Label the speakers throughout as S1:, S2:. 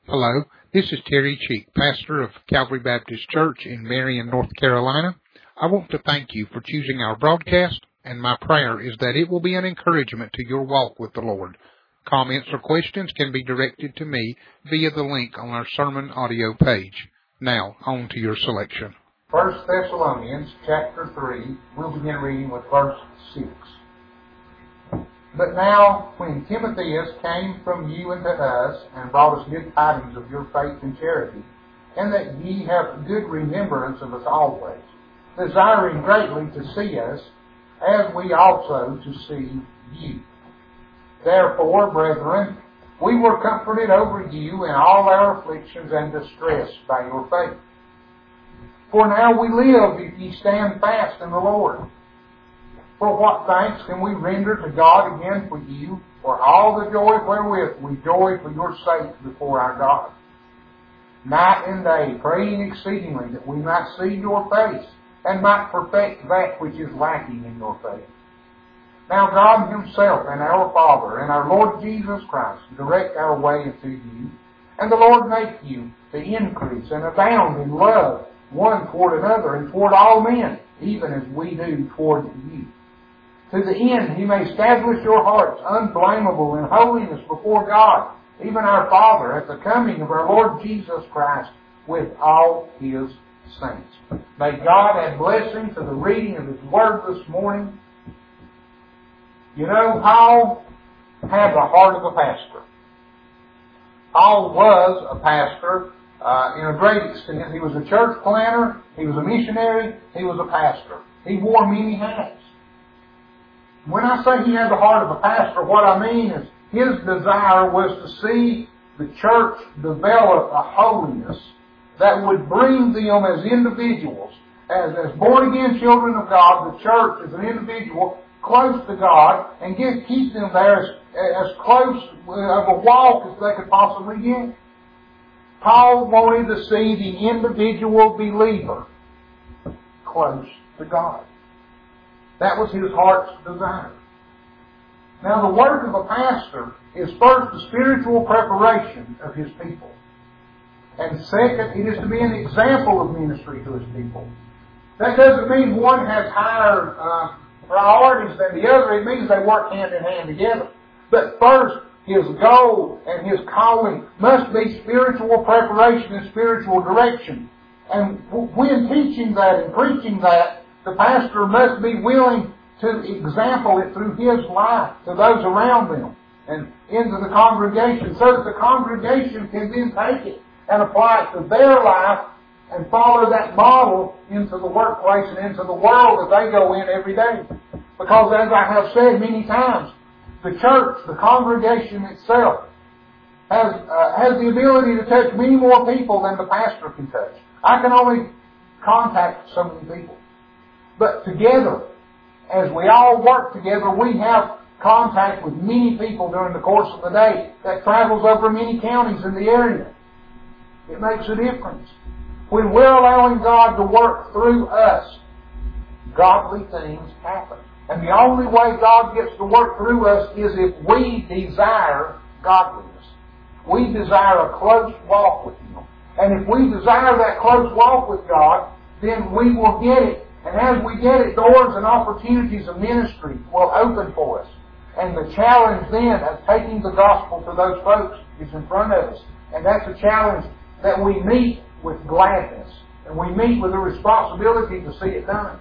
S1: Hello, this is Terry Cheek, pastor of Calvary Baptist Church in Marion, North Carolina. I want to thank you for choosing our broadcast, and my prayer is that it will be an encouragement to your walk with the Lord. Comments or questions can be directed to me via the link on our sermon audio page. Now, on to your selection.
S2: 1 Thessalonians chapter 3, we'll begin reading with verse 6. But now, when Timotheus came from you unto us, and brought us good tidings of your faith and charity, and that ye have good remembrance of us always, desiring greatly to see us, as we also to see you. Therefore, brethren, we were comforted over you in all our afflictions and distress by your faith. For now we live if ye stand fast in the Lord. For what thanks can we render to God again for you, for all the joy wherewith we joy for your sake before our God? Night and day, praying exceedingly that we might see your face, and might perfect that which is lacking in your faith. Now God Himself and our Father and our Lord Jesus Christ direct our way unto you, and the Lord make you to increase and abound in love one toward another and toward all men, even as we do toward you. To the end He may establish your hearts unblameable in holiness before God, even our Father, at the coming of our Lord Jesus Christ with all His saints. May God add blessing to the reading of His Word this morning. You know, Paul had the heart of a pastor. Paul was a pastor in a great extent. He was a church planter, he was a missionary, he was a pastor. He wore many hats. When I say he had the heart of a pastor, what I mean is his desire was to see the church develop a holiness that would bring them as individuals, as born-again children of God, the church as an individual, close to God, and keep them there as close of a walk as they could possibly get. Paul wanted to see the individual believer close to God. That was his heart's desire. Now, the work of a pastor is first the spiritual preparation of his people. And second, it is to be an example of ministry to his people. That doesn't mean one has higher priorities than the other. It means they work hand in hand together. But first, his goal and his calling must be spiritual preparation and spiritual direction. And when teaching that and preaching that, the pastor must be willing to example it through his life to those around them and into the congregation, so that the congregation can then take it and apply it to their life and follow that model into the workplace and into the world that they go in every day. Because as I have said many times, the church, the congregation itself, has the ability to touch many more people than the pastor can touch. I can only contact so many people. But together, as we all work together, we have contact with many people during the course of the day that travels over many counties in the area. It makes a difference. When we're allowing God to work through us, godly things happen. And the only way God gets to work through us is if we desire godliness. We desire a close walk with Him. And if we desire that close walk with God, then we will get it. And as we get it, doors and opportunities of ministry will open for us. And the challenge then of taking the gospel to those folks is in front of us. And that's a challenge that we meet with gladness. And we meet with a responsibility to see it done.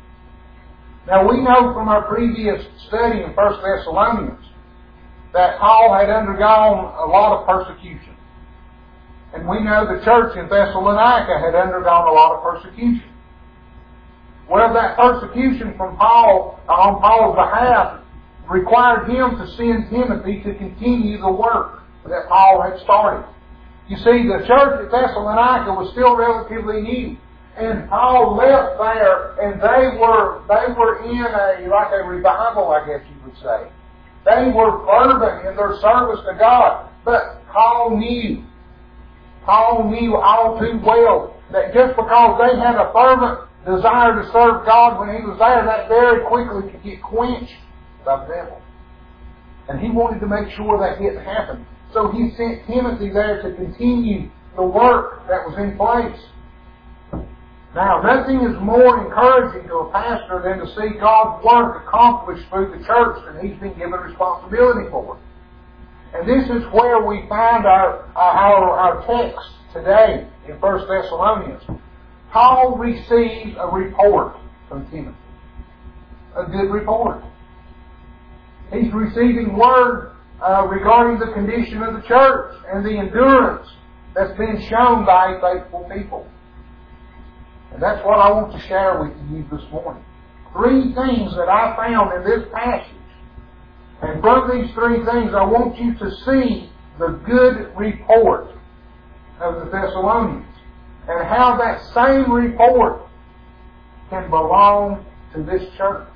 S2: Now we know from our previous study in 1 Thessalonians that Paul had undergone a lot of persecution. And we know the church in Thessalonica had undergone a lot of persecution. Well, that persecution from Paul, on Paul's behalf, required him to send Timothy to continue the work that Paul had started. You see, the church at Thessalonica was still relatively new. And Paul left there, and they were in a revival, I guess you would say. They were fervent in their service to God. But Paul knew all too well that just because they had a fervent desire to serve God when he was there, that very quickly could get quenched by the devil. And he wanted to make sure that didn't happen. So he sent Timothy there to continue the work that was in place. Now, nothing is more encouraging to a pastor than to see God's work accomplished through the church that he's been given responsibility for. And this is where we find our text today in 1 Thessalonians. Paul receives a report from Timothy. A good report. He's receiving word regarding the condition of the church and the endurance that's been shown by faithful people. And that's what I want to share with you this morning. 3 things that I found in this passage. And from these 3 things, I want you to see the good report of the Thessalonians and how that same report can belong to this church.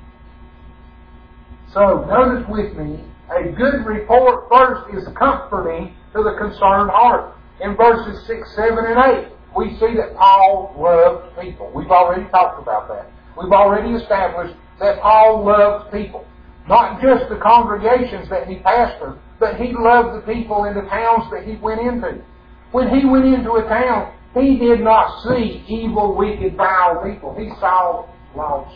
S2: So, notice with me, a good report first is comforting to the concerned heart. In verses 6, 7, and 8, we see that Paul loved people. We've already talked about that. We've already established that Paul loved people. Not just the congregations that he pastored, but he loved the people in the towns that he went into. When he went into a town, he did not see evil, wicked, vile people. He saw lost.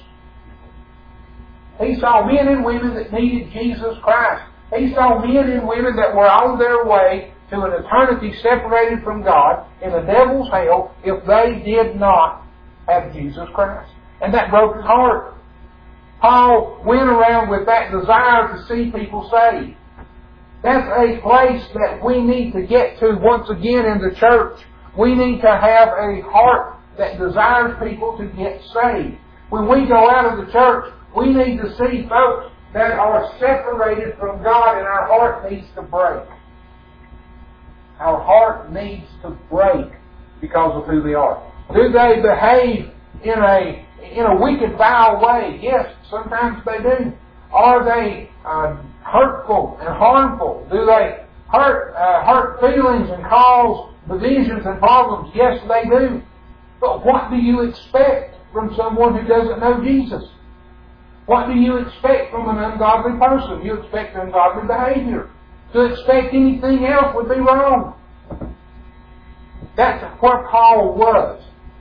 S2: He saw men and women that needed Jesus Christ. He saw men and women that were on their way to an eternity separated from God in the devil's hell if they did not have Jesus Christ. And that broke his heart. Paul went around with that desire to see people saved. That's a place that we need to get to once again in the church. We need to have a heart that desires people to get saved. When we go out of the church, we need to see folks that are separated from God, and our heart needs to break. Our heart needs to break because of who they are. Do they behave in a wicked, vile way? Yes, sometimes they do. Are they hurtful and harmful? Do they hurt feelings and cause divisions and problems? Yes, they do. But what do you expect from someone who doesn't know Jesus? What do you expect from an ungodly person? You expect ungodly behavior. To expect anything else would be wrong. That's where Paul was.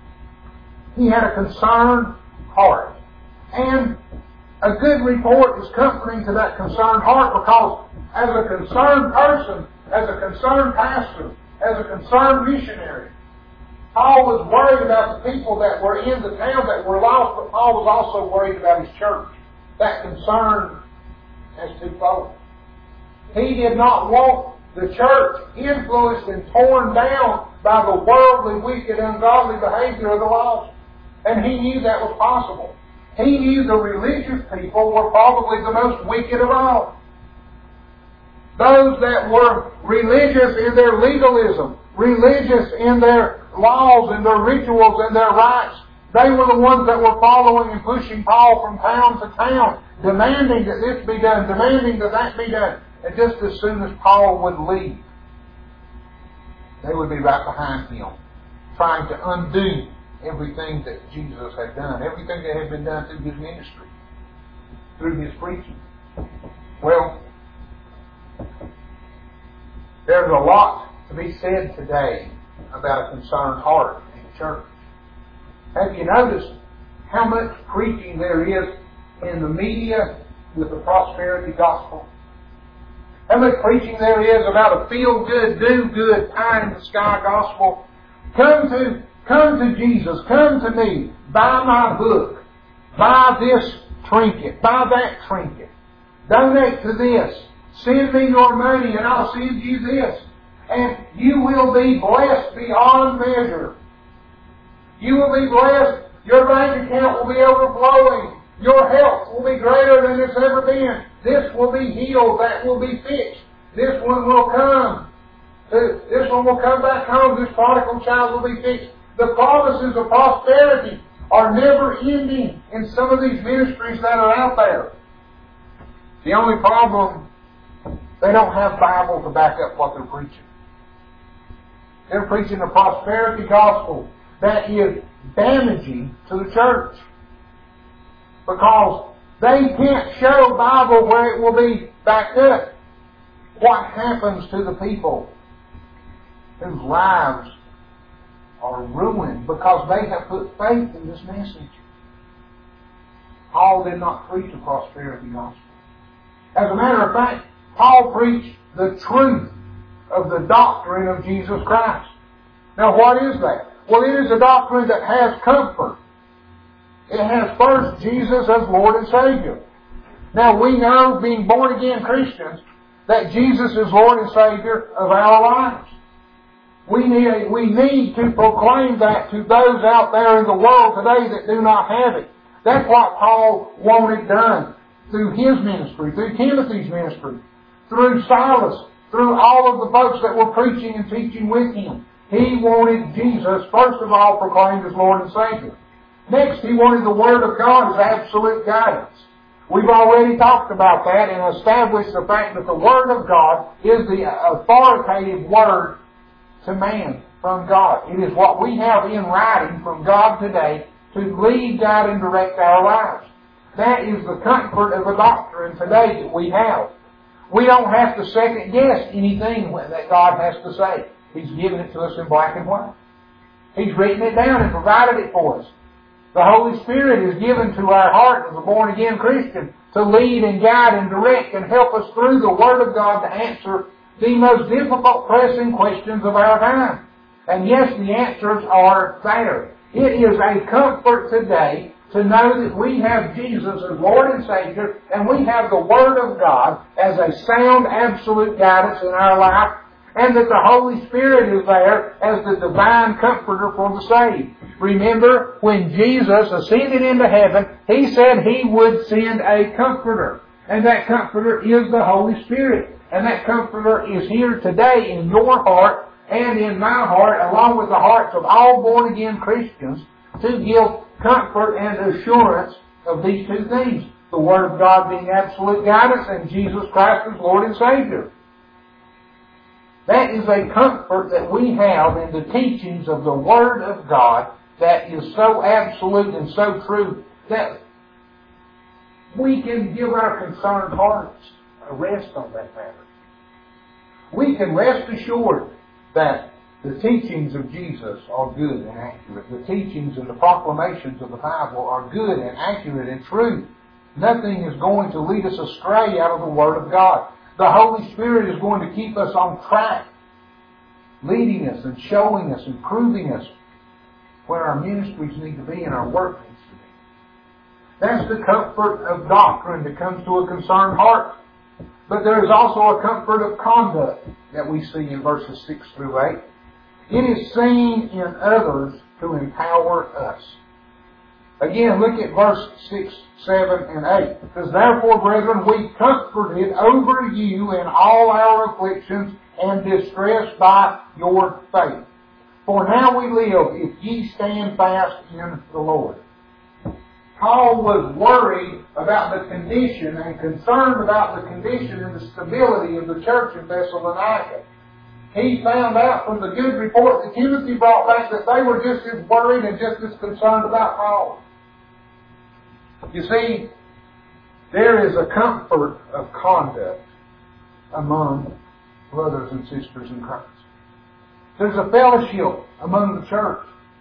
S2: He had a concerned heart. And a good report is comforting to that concerned heart, because as a concerned person, as a concerned pastor, as a concerned missionary, Paul was worried about the people that were in the town that were lost, but Paul was also worried about his church. That concern has twofold. He did not want the church influenced and torn down by the worldly, wicked, ungodly behavior of the lost. And he knew that was possible. He knew the religious people were probably the most wicked of all. Those that were religious in their legalism, religious in their laws and their rituals and their rites, they were the ones that were following and pushing Paul from town to town, demanding that this be done, demanding that that be done. And just as soon as Paul would leave, they would be right behind him, trying to undo everything that Jesus had done, everything that had been done through his ministry, through his preaching. Well, there's a lot to be said today about a concerned heart in the church. Have you noticed how much preaching there is in the media with the prosperity gospel? How much preaching there is about a feel-good, do-good, pie-in-the-sky gospel? Come to Jesus. Come to me. Buy my book. Buy this trinket. Buy that trinket. Donate to this. Send me your money and I'll send you this. And you will be blessed beyond measure. You will be blessed. Your bank account will be overflowing. Your health will be greater than it's ever been. This will be healed. That will be fixed. This one will come. This one will come back home. This prodigal child will be fixed. The promises of prosperity are never ending in some of these ministries that are out there. The only problem, they don't have Bible to back up what they're preaching. They're preaching a prosperity gospel that is damaging to the church, because they can't show Bible where it will be backed up. What happens to the people whose lives are ruined because they have put faith in this message? Paul did not preach a prosperity gospel. As a matter of fact, Paul preached the truth of the doctrine of Jesus Christ. Now what is that? Well, it is a doctrine that has comfort. It has first Jesus as Lord and Savior. Now we know, being born again Christians, that Jesus is Lord and Savior of our lives. We need to proclaim that to those out there in the world today that do not have it. That's what Paul wanted done through his ministry, through Timothy's ministry, through Silas, through all of the folks that were preaching and teaching with him. He wanted Jesus, first of all, proclaimed as Lord and Savior. Next, he wanted the Word of God as absolute guidance. We've already talked about that and established the fact that the Word of God is the authoritative Word to man from God. It is what we have in writing from God today to lead, guide, and direct our lives. That is the comfort of a doctrine today that we have. We don't have to second guess anything that God has to say. He's given it to us in black and white. He's written it down and provided it for us. The Holy Spirit is given to our heart as a born-again Christian to lead and guide and direct and help us through the Word of God to answer the most difficult, pressing questions of our time. And yes, the answers are there. It is a comfort today to know that we have Jesus as Lord and Savior, and we have the Word of God as a sound, absolute guidance in our life, and that the Holy Spirit is there as the divine comforter for the saved. Remember, when Jesus ascended into heaven, He said He would send a comforter. And that comforter is the Holy Spirit. And that comforter is here today in your heart and in my heart, along with the hearts of all born-again Christians, to give comfort and assurance of these two things. The Word of God being absolute guidance and Jesus Christ as Lord and Savior. That is a comfort that we have in the teachings of the Word of God that is so absolute and so true that we can give our concerned hearts a rest on that matter. We can rest assured that the teachings of Jesus are good and accurate. The teachings and the proclamations of the Bible are good and accurate and true. Nothing is going to lead us astray out of the Word of God. The Holy Spirit is going to keep us on track, leading us and showing us and proving us where our ministries need to be and our work needs to be. That's the comfort of doctrine that comes to a concerned heart. But there is also a comfort of conduct that we see in verses 6 through 8. It is seen in others to empower us. Again, look at verse 6, 7, and 8. It says, "Therefore, brethren, we comforted over you in all our afflictions and distress by your faith. For now we live, if ye stand fast in the Lord." Paul was worried about the condition and concerned about the condition and the stability of the church in Thessalonica. He found out from the good report that Timothy brought back that they were just as worried and just as concerned about Paul. You see, there is a comfort of conduct among brothers and sisters in Christ. There's a fellowship among the church,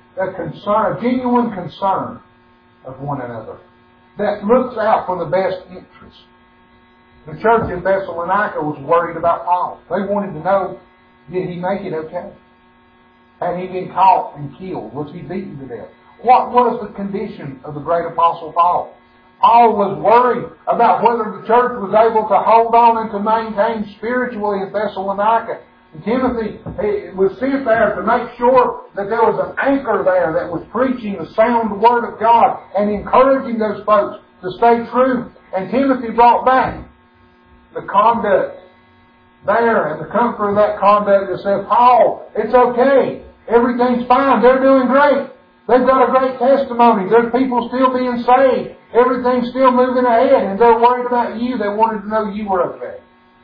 S2: a genuine concern of one another that looks out for the best interests. The church in Thessalonica was worried about Paul. They wanted to know, did he make it okay? Had he been caught and killed? Was he beaten to death? What was the condition of the great apostle Paul? Paul was worried about whether the church was able to hold on and to maintain spiritually in Thessalonica. And Timothy was sent there to make sure that there was an anchor there that was preaching the sound Word of God and encouraging those folks to stay true. And Timothy brought back the conduct there and the comfort of that conduct that said, Paul, it's okay. Everything's fine. They're doing great. They've got a great testimony. There's people still being saved. Everything's still moving ahead. And they're worried about you. They wanted to know you were okay.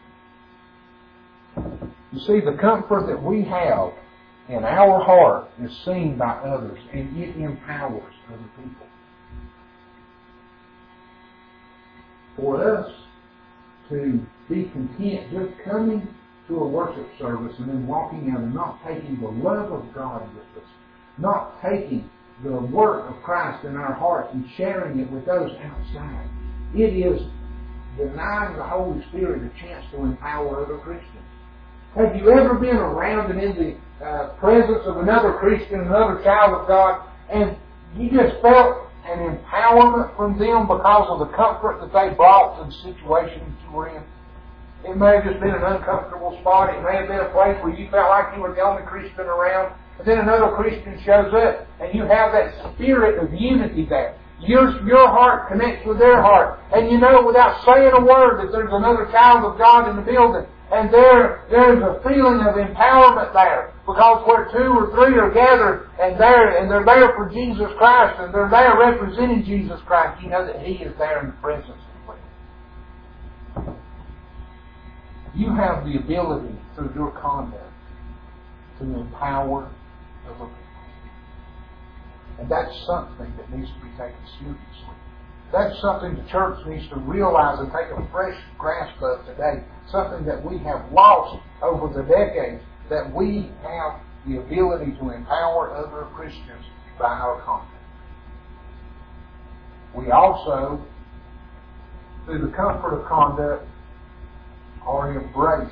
S2: You see, the comfort that we have in our heart is seen by others, and it empowers other people. For us to be content just coming to a worship service and then walking out and not taking the love of God with us, not taking the work of Christ in our hearts and sharing it with those outside. It is denying the Holy Spirit a chance to empower other Christians. Have you ever been around and in the presence of another Christian, another child of God, and you just felt an empowerment from them because of the comfort that they brought to the situation that you were in? It may have just been an uncomfortable spot. It may have been a place where you felt like you were the only Christian around. And then another Christian shows up, and you have that spirit of unity there. Your heart connects with their heart. And you know without saying a word that there's another child of God in the building. And there's a feeling of empowerment there. Because where 2 or 3 are gathered, and they're there for Jesus Christ, and they're there representing Jesus Christ, you know that He is there in the presence of them. You have the ability through your conduct to empower other people. And that's something that needs to be taken seriously. That's something the church needs to realize and take a fresh grasp of today. Something that we have lost over the decades, that we have the ability to empower other Christians by our conduct. We also, through the comfort of conduct, are embraced.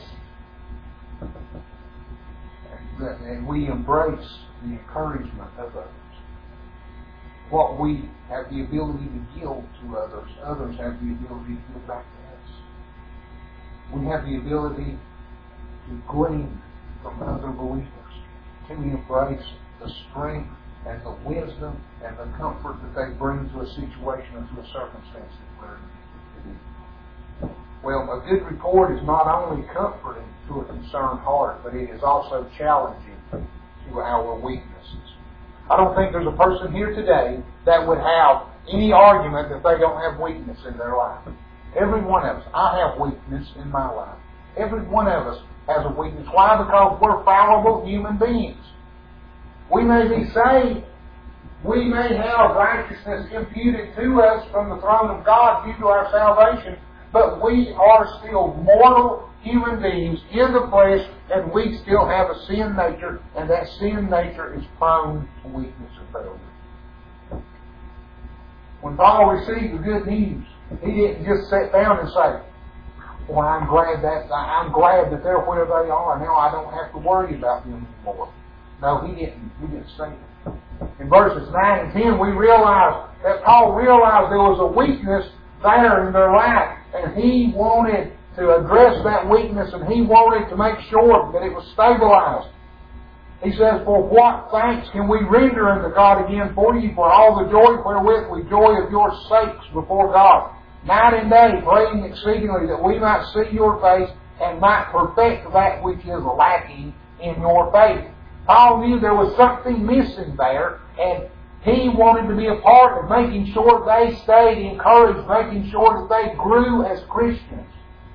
S2: And we embrace the encouragement of others. What we have the ability to give to others, others have the ability to give back to us. We have the ability to glean from other believers, to embrace the strength and the wisdom and the comfort that they bring to a situation or to a circumstance that we're in. Well, a good report is not only comforting to a concerned heart, but it is also challenging to our weaknesses. I don't think there's a person here today that would have any argument that they don't have weakness in their life. Every one of us. I have weakness in my life. Every one of us has a weakness. Why? Because we're fallible human beings. We may be saved. We may have righteousness imputed to us from the throne of God due to our salvation, but we are still mortal human beings in the flesh, and we still have a sin nature, and that sin nature is prone to weakness and failure. When Paul received the good news, he didn't just sit down and say, "Well, I'm glad that they're where they are. Now I don't have to worry about them anymore." No, he didn't. He didn't say that. In verses 9 and 10, we realize that Paul realized there was a weakness there in their life, and he wanted to address that weakness, and he wanted to make sure that it was stabilized. He says, "For what thanks can we render unto God again for you, for all the joy wherewith we joy of your sakes before God, night and day, praying exceedingly that we might see your face and might perfect that which is lacking in your faith." Paul knew there was something missing there, and he wanted to be a part of making sure they stayed encouraged, making sure that they grew as Christians.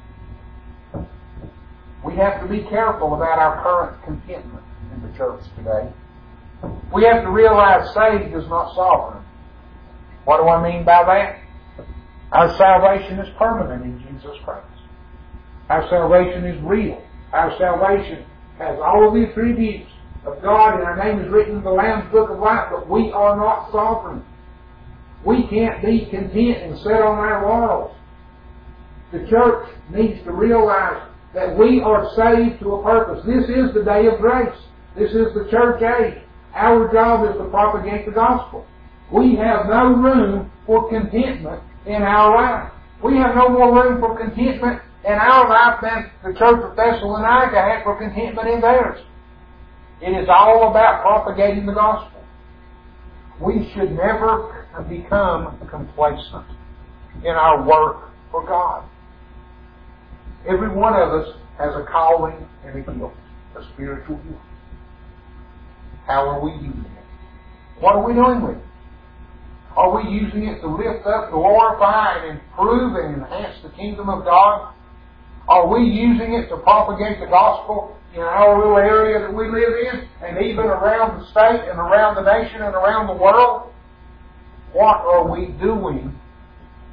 S2: We have to be careful about our current contentment in the church today. We have to realize saved is not sovereign. What do I mean by that? Our salvation is permanent in Jesus Christ. Our salvation is real. Our salvation has all of the attributes of God, and our name is written in the Lamb's Book of Life, but we are not sovereign. We can't be content and sit on our laurels. The church needs to realize that we are saved to a purpose. This is the day of grace. This is the church age. Our job is to propagate the gospel. We have no room for contentment in our life. We have no more room for contentment in our life than the church of Thessalonica had for contentment in theirs. It is all about propagating the gospel. We should never become complacent in our work for God. Every one of us has a calling and a gift, a spiritual gift. How are we using it? What are we doing with it? Are we using it to lift up, glorify, and improve and enhance the kingdom of God? Are we using it to propagate the gospel in our little area that we live in, and even around the state and around the nation and around the world? What are we doing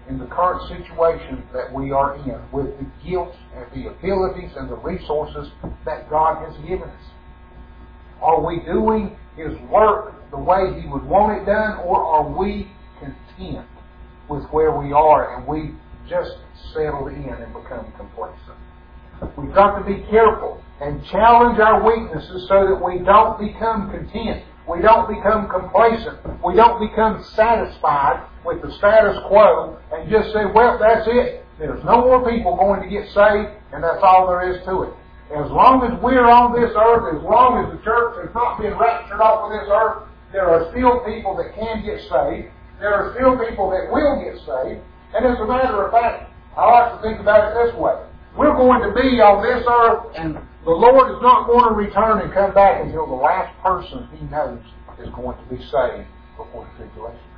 S2: in the current situation that we are in with the gifts and the abilities and the resources that God has given us? Are we doing His work the way He would want it done, or are we content with where we are and we just settle in and become complacent? We've got to be careful and challenge our weaknesses so that we don't become content. We don't become complacent. We don't become satisfied with the status quo and just say, well, that's it. There's no more people going to get saved, and that's all there is to it. As long as we're on this earth, as long as the church has not been raptured off of this earth, there are still people that can get saved. There are still people that will get saved. And as a matter of fact, I like to think about it this way. We're going to be on this earth, and the Lord is not going to return and come back until the last person He knows is going to be saved before the tribulation.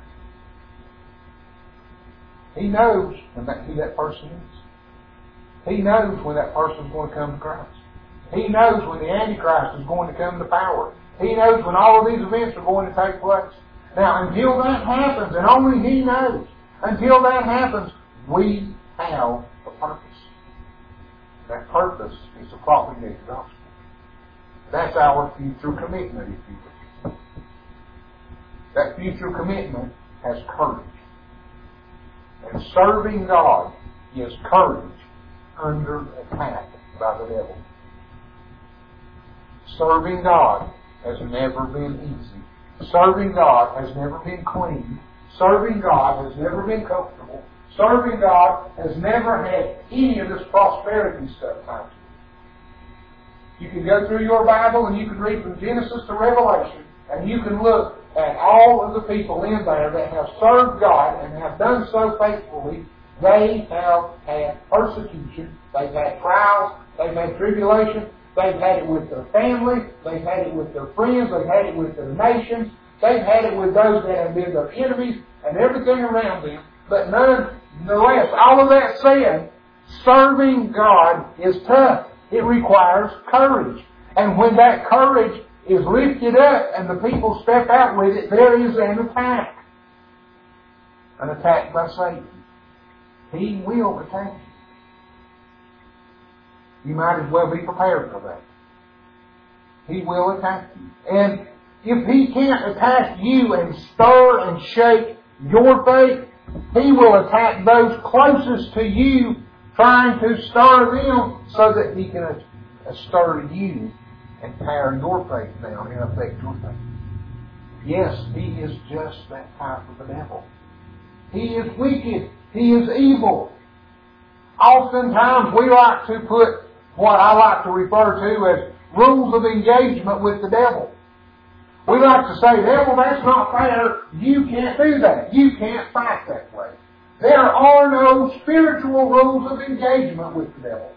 S2: He knows who that person is. He knows when that person is going to come to Christ. He knows when the Antichrist is going to come to power. He knows when all of these events are going to take place. Now, until that happens, and only He knows, until that happens, we have a purpose. That purpose is the propagated gospel. That's our future commitment, if you will. That future commitment has courage. And serving God is courage under attack by the devil. Serving God has never been easy. Serving God has never been clean. Serving God has never been comfortable. Serving God has never had any of this prosperity stuff tied to it. You can go through your Bible and you can read from Genesis to Revelation, and you can look at all of the people in there that have served God and have done so faithfully. They have had persecution. They've had trials. They've had tribulation. They've had it with their family. They've had it with their friends. They've had it with their nations. They've had it with those that have been their enemies and everything around them. But nonetheless, all of that said, serving God is tough. It requires courage. And when that courage is lifted up and the people step out with it, there is an attack. An attack by Satan. He will attack you. You might as well be prepared for that. He will attack you. And if He can't attack you and stir and shake your faith, He will attack those closest to you, trying to stir them so that He can stir you and tear your faith down and affect your faith. Yes, he is just that type of a devil. He is wicked. He is evil. Oftentimes we like to put what I like to refer to as rules of engagement with the devil. We like to say, devil, that's not fair. You can't do that. You can't fight that way. There are no spiritual rules of engagement with the devil.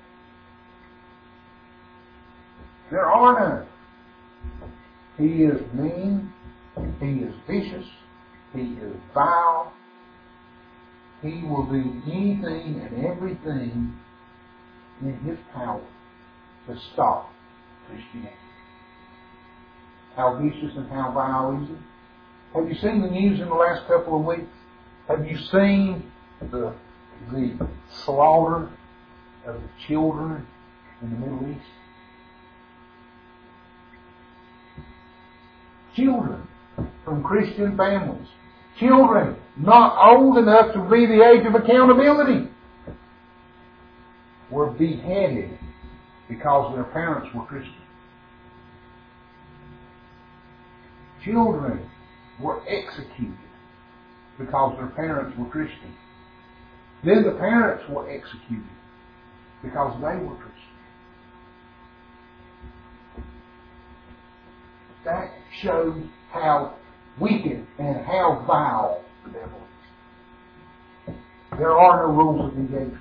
S2: There are none. He is mean. He is vicious. He is vile. He will do anything and everything in his power to stop Christianity. How vicious and how vile is it? Have you seen the news in the last couple of weeks? Have you seen the slaughter of the children in the Middle East? Children from Christian families. Children not old enough to be the age of accountability were beheaded because their parents were Christian. Children were executed because their parents were Christian. Then the parents were executed because they were Christian. That shows how wicked and how vile the devil is. There are no rules of engagement.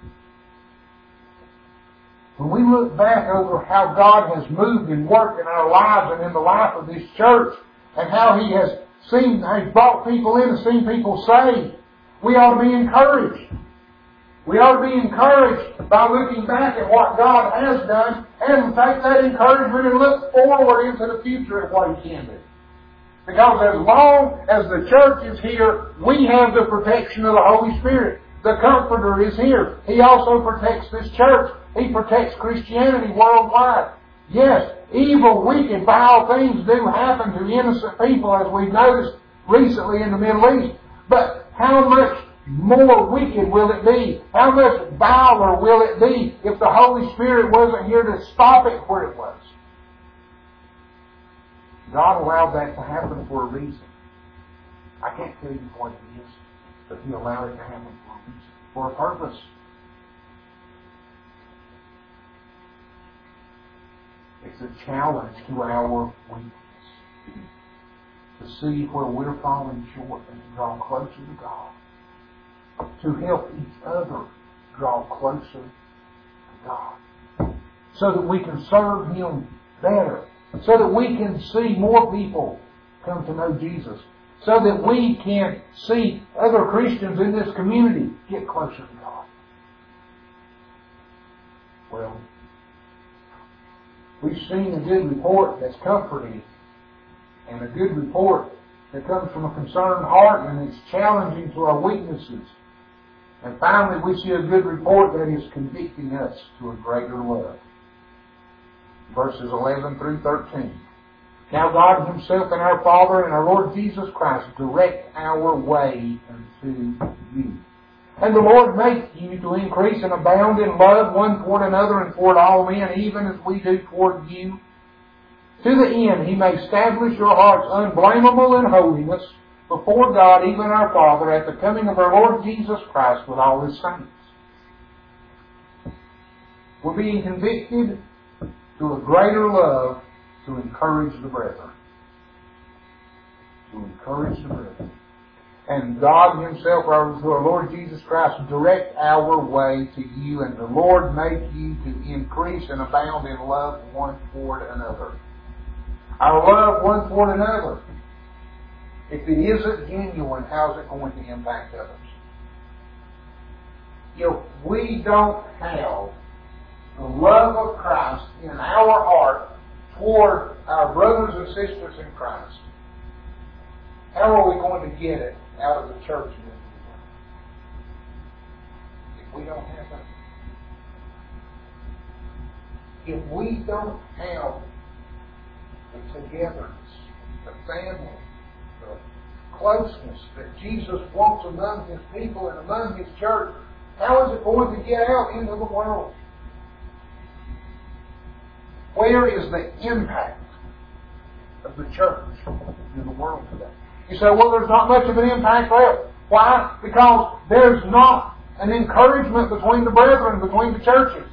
S2: When we look back over how God has moved and worked in our lives and in the life of this church, and how He has brought people in and seen people saved, we ought to be encouraged. We ought to be encouraged by looking back at what God has done and take that encouragement and look forward into the future at what He can do. Because as long as the church is here, we have the protection of the Holy Spirit. The Comforter is here. He also protects this church. He protects Christianity worldwide. Yes, evil, wicked, vile things do happen to innocent people, as we've noticed recently in the Middle East. But how much more wicked will it be? How much viler will it be if the Holy Spirit wasn't here to stop it where it was? God allowed that to happen for a reason. I can't tell you what it is, but He allowed it to happen for a reason, for a purpose. It's a challenge to our weakness, to see where we're falling short and to draw closer to God, to help each other draw closer to God, so that we can serve Him better, so that we can see more people come to know Jesus, so that we can see other Christians in this community get closer to God. Well, we've seen a good report that's comforting, and a good report that comes from a concerned heart and it's challenging to our weaknesses. And finally, we see a good report that is convicting us to a greater love. Verses 11 through 13. Now God Himself and our Father and our Lord Jesus Christ direct our way unto you. And the Lord make you to increase and abound in love one toward another and toward all men, even as we do toward you, to the end He may establish your hearts unblameable in holiness before God, even our Father, at the coming of our Lord Jesus Christ with all His saints. We're being convicted to a greater love to encourage the brethren. To encourage the brethren. And God Himself, through our Lord Jesus Christ, direct our way to you, and the Lord make you to increase and abound in love one toward another. Our love one toward another. If it isn't genuine, how's it going to impact others? If we don't have the love of Christ in our heart toward our brothers and sisters in Christ, how are we going to get it out of the church and into the world? If we don't have that. If we don't have the togetherness, the family, the closeness that Jesus wants among His people and among His church, how is it going to get out into the world? Where is the impact of the church in the world today? You say, well, there's not much of an impact left. Why? Because there's not an encouragement between the brethren, between the churches.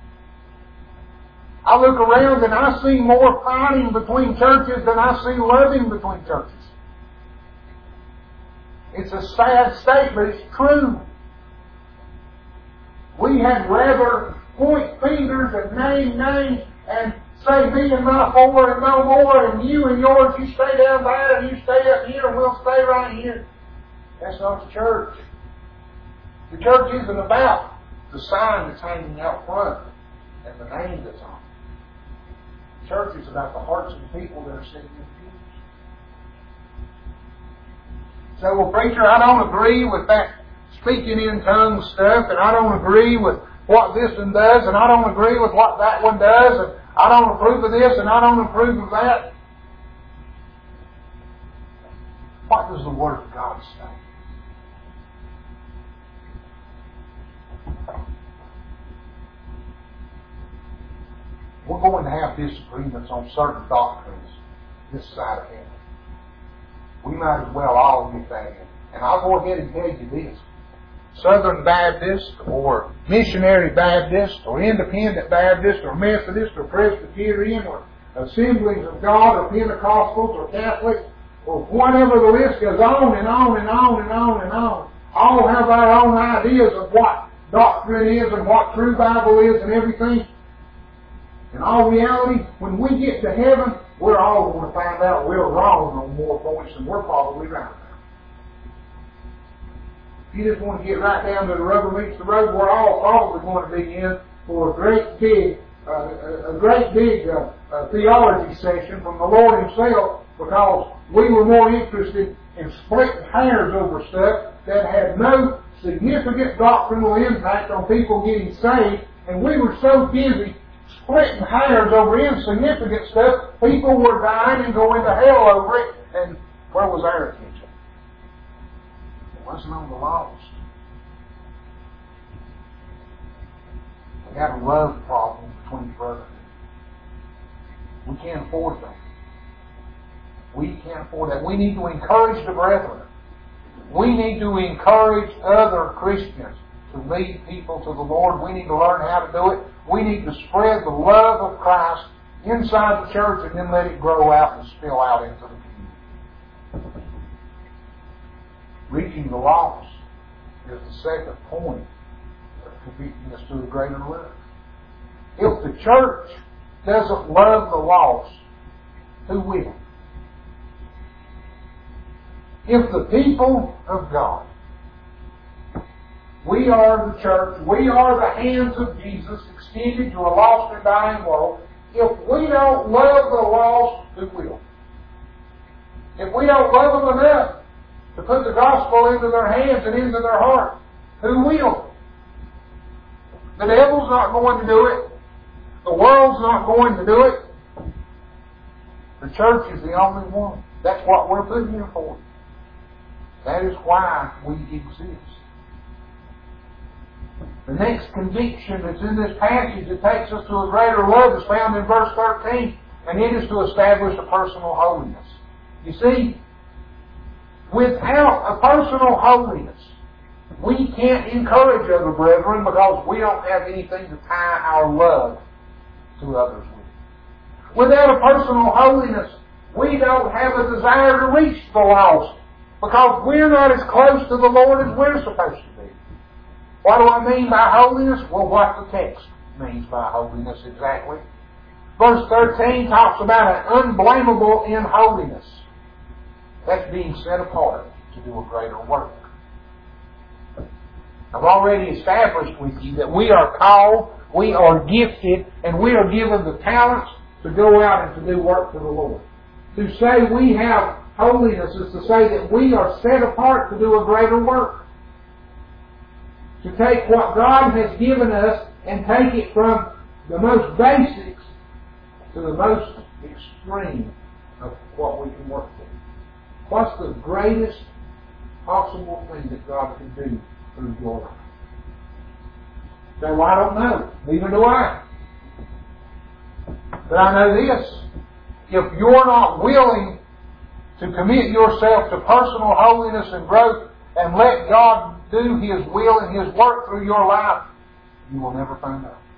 S2: I look around and I see more fighting between churches than I see loving between churches. It's a sad state, but it's true. We had rather point fingers and name names and say me and my four and no more, and you and yours, you stay down there and you stay up here and we'll stay right here. That's not the church. The church isn't about the sign that's hanging out front and the name that's on it. The church is about the hearts of the people that are sitting in the pews. So, well, preacher, I don't agree with that speaking in tongues stuff, and I don't agree with what this one does, and I don't agree with what that one does, and I don't approve of this, and I don't approve of that. What does the Word of God say? We're going to have disagreements on certain doctrines this side of heaven. We might as well all get that in. And I'll go ahead and tell you this. Southern Baptist or Missionary Baptist or Independent Baptist or Methodist or Presbyterian or Assemblies of God or Pentecostals or Catholics or whatever, the list goes on and on and on and on and on. All have our own ideas of what doctrine is and what true Bible is and everything. In all reality, when we get to heaven, we're all going to find out we're wrong on more points than we're probably right. If you just want to get right down to the rubber meets the road, we're all probably going to be in for a great big theology session from the Lord Himself, because we were more interested in splitting hairs over stuff that had no significant doctrinal impact on people getting saved, and we were so busy splitting hairs over insignificant stuff, people were dying and going to hell over it, and where was our attention? It wasn't on the lost. We have a love problem between brothers. We can't afford that. We can't afford that. We need to encourage the brethren. We need to encourage other Christians to lead people to the Lord. We need to learn how to do it. We need to spread the love of Christ inside the church and then let it grow out and spill out into the community. Reaching the lost is the second point of convicting us to a greater love. If the church doesn't love the lost, who will? If the people of God, we are the church, we are the hands of Jesus extended to a lost and dying world, if we don't love the lost, who will? If we don't love them enough to put the gospel into their hands and into their heart, who will? The devil's not going to do it. The world's not going to do it. The church is the only one. That's what we're put here for. That is why we exist. The next conviction that's in this passage that takes us to a greater love is found in verse 13, and it is to establish a personal holiness. You see, without a personal holiness, we can't encourage other brethren because we don't have anything to tie our love to others with. Without a personal holiness, we don't have a desire to reach the lost because we're not as close to the Lord as we're supposed to be. What do I mean by holiness? Well, what the text means by holiness exactly. Verse 13 talks about an unblameable in holiness. That's being set apart to do a greater work. I've already established with you that we are called, we are gifted, and we are given the talents to go out and to do work for the Lord. To say we have holiness is to say that we are set apart to do a greater work. To take what God has given us and take it from the most basics to the most extreme of what we can work with. What's the greatest possible thing that God can do through your life? So, well, I don't know. Neither do I. But I know this. If you're not willing to commit yourself to personal holiness and growth and let God do His will and His work through your life, you will never find out.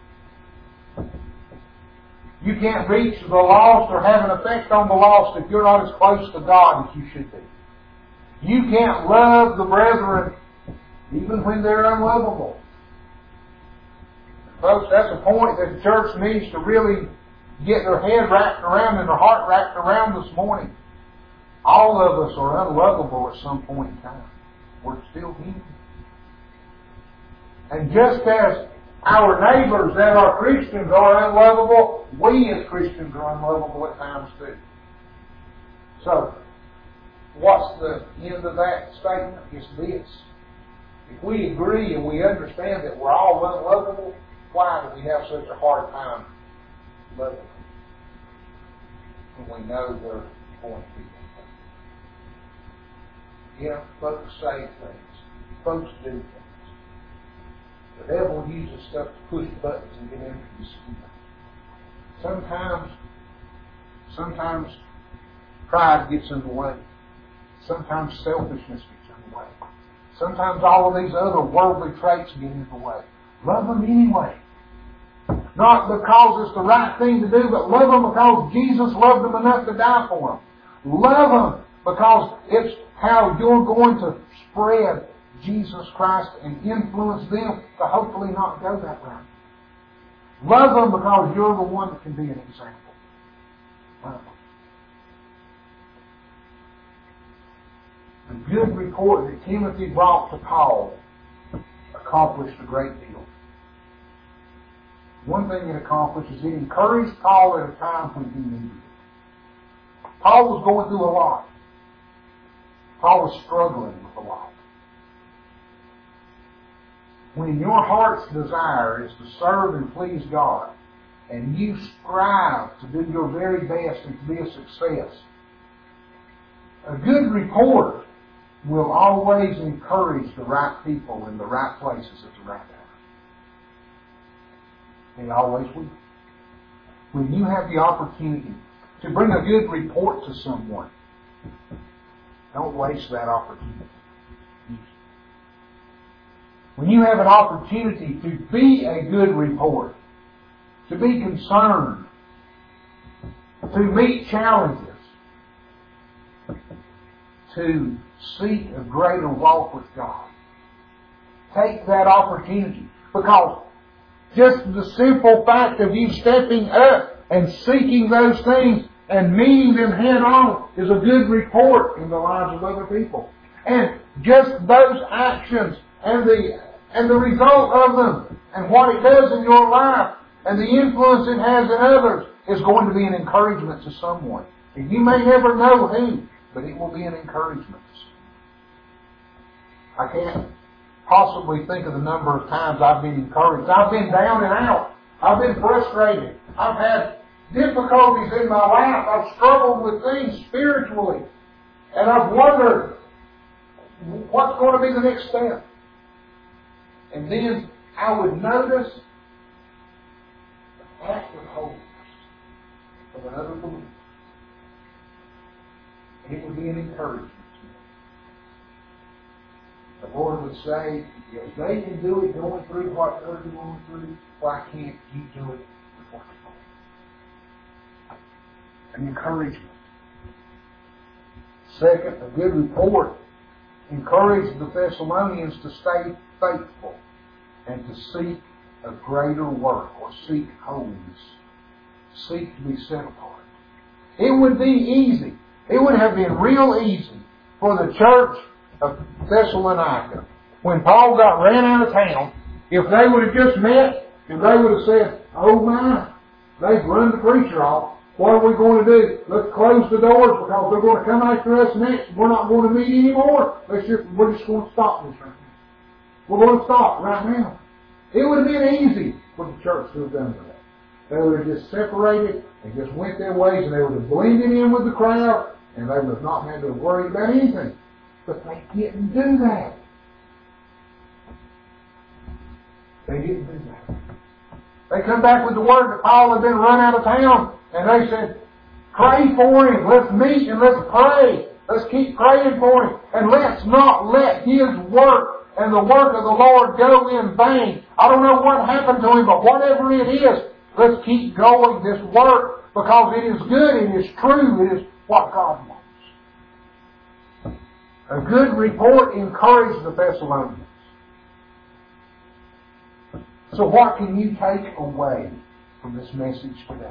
S2: You can't reach the lost or have an effect on the lost if you're not as close to God as you should be. You can't love the brethren even when they're unlovable. Folks, that's a point that the church needs to really get their head wrapped around and their heart wrapped around this morning. All of us are unlovable at some point in time. We're still human. And just as our neighbors that are Christians are unlovable, we as Christians are unlovable at times too. So, what's the end of that statement? It's this. If we agree and we understand that we're all unlovable, why do we have such a hard time loving them? When we know they're going to be. Yeah, folks say things. Folks do things. The devil uses stuff to push buttons and get into your skin. Sometimes pride gets in the way. Sometimes selfishness gets in the way. Sometimes all of these other worldly traits get in the way. Love them anyway. Not because it's the right thing to do, but love them because Jesus loved them enough to die for them. Love them because it's how you're going to spread Jesus Christ and influence them to hopefully not go that route. Love them because you're the one that can be an example. Love them. The good report that Timothy brought to Paul accomplished a great deal. One thing it accomplished is it encouraged Paul at a time when he needed it. Paul was going through a lot. Paul was struggling with a lot. When your heart's desire is to serve and please God, and you strive to do your very best and to be a success, a good report will always encourage the right people in the right places at the right time. They always will. When you have the opportunity to bring a good report to someone, don't waste that opportunity. When you have an opportunity to be a good report, to be concerned, to meet challenges, to seek a greater walk with God, take that opportunity, because just the simple fact of you stepping up and seeking those things and meeting them head on is a good report in the lives of other people. And just those actions and the result of them and what it does in your life and the influence it has in others is going to be an encouragement to someone. And you may never know who, but it will be an encouragement. I can't possibly think of the number of times I've been encouraged. I've been down and out. I've been frustrated. I've had difficulties in my life. I've struggled with things spiritually. And I've wondered, what's going to be the next step? And then I would notice the act of holiness of another believer. And it would be an encouragement to me. The Lord would say, if they can do it going through what they're going through, why can't you do it with what you're going through? An encouragement. Second, a good report encouraged the Thessalonians to stay faithful and to seek a greater work or seek holiness. Seek to be set apart. It would be easy. It would have been real easy for the church of Thessalonica, when Paul got ran out of town, if they would have just met and they would have said, oh my, they've run the preacher off. What are we going to do? Let's close the doors because they're going to come after us next. We're not going to meet anymore. We're just going to stop this right now. We're going to stop right now. It would have been easy for the church to have done that. They would have just separated and just went their ways, and they would have blended in with the crowd, and they would have not had to worry about anything. But they didn't do that. They didn't do that. They come back with the word that Paul had been run out of town, and they said, pray for him. Let's meet and let's pray. Let's keep praying for him. And let's not let his work and the work of the Lord go in vain. I don't know what happened to him, but whatever it is, let's keep going this work because it is good, it is true, it is what God wants. A good report encouraged the Thessalonians. So what can you take away from this message today?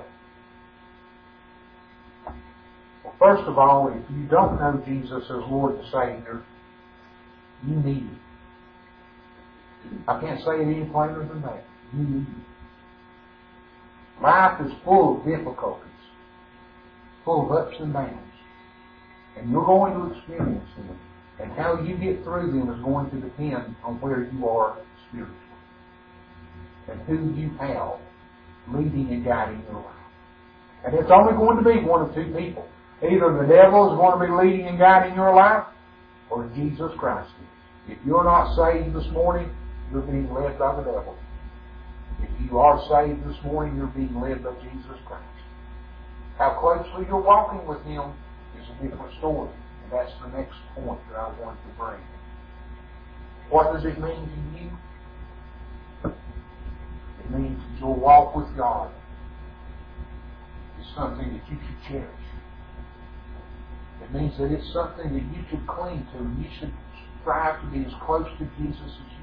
S2: Well, first of all, if you don't know Jesus as Lord and Savior, you need Him. I can't say it any plainer than that. You need Him. Life is full of difficulties, full of ups and downs. And you're going to experience them. And how you get through them is going to depend on where you are spiritually. And who you have leading and guiding your life. And it's only going to be one of two people. Either the devil is going to be leading and guiding your life, or Jesus Christ is. If you're not saved this morning, you're being led by the devil. If you are saved this morning, you're being led by Jesus Christ. How closely you're walking with Him is a different story. And that's the next point that I want to bring. What does it mean to you? It means that your walk with God is something that you should cherish. It means that it's something that you should cling to, and you should strive to be as close to Jesus as you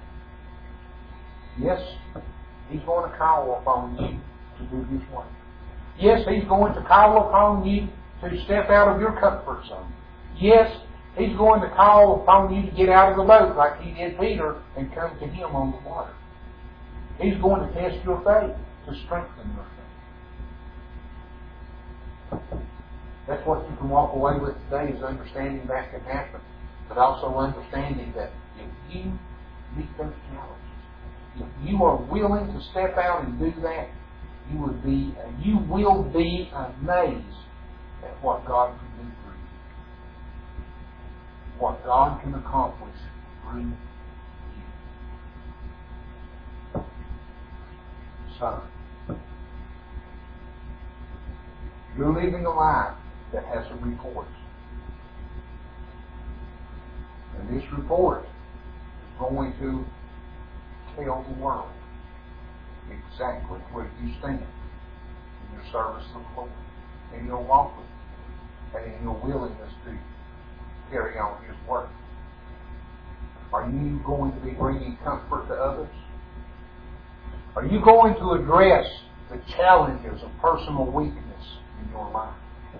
S2: can. Yes, He's going to call upon you to do His work. Yes, He's going to call upon you to step out of your comfort zone. Yes, He's going to call upon you to get out of the boat like He did Peter and come to Him on the water. He's going to test your faith to strengthen your faith. That's what you can walk away with today, is understanding that can happen. But also understanding that if you meet those challenges, if you are willing to step out and do that, you will be amazed at what God can do for you. What God can accomplish through you. Son, you're living a life that has a report. And this report is going to tell the world exactly where you stand in your service of the Lord, in your walk with Him, and in your willingness to carry on His work. Are you going to be bringing comfort to others? Are you going to address the challenges of personal weakness in your life?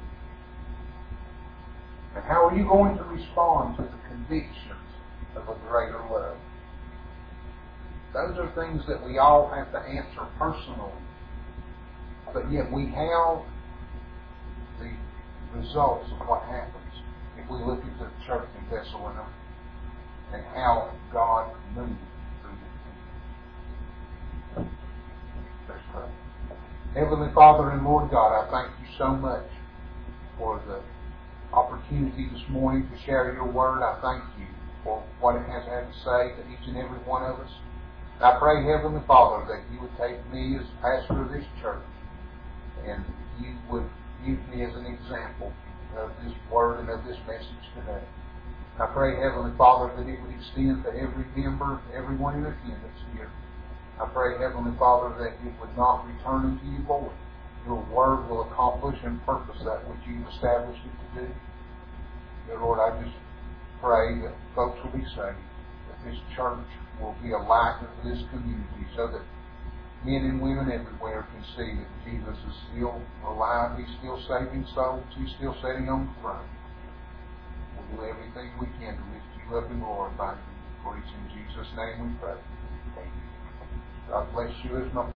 S2: And how are you going to respond to the convictions of a greater love? Those are things that we all have to answer personally. But yet we have the results of what happens if we look at the church in Thessalonica and how God moved through the people. Let's pray. Heavenly Father and Lord God, I thank you so much for the opportunity this morning to share your word. I thank you for what it has had to say to each and every one of us. I pray, Heavenly Father, that you would take me as pastor of this church and you would use me as an example of this word and of this message today. I pray, Heavenly Father, that it would extend to every member, everyone in attendance here. I pray, Heavenly Father, that it would not return unto you void. Your word will accomplish and purpose that which you've established it to do. Dear Lord, I just pray that folks will be saved, that this church will be a light to this community so that men and women everywhere can see that Jesus is still alive, He's still saving souls, He's still sitting on the throne. We'll do everything we can to lift you up and glorify you. For it's in Jesus' name we pray. Amen. God bless you as my